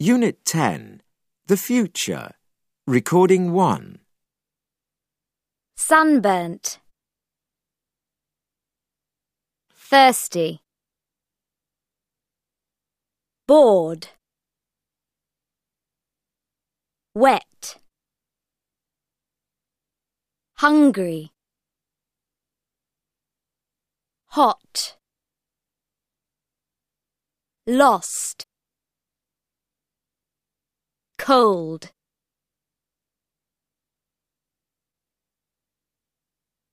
Unit 10. The Future. Recording 1. Sunburnt. Thirsty. Bored. Wet. Hungry. Hot. Lost. Cold.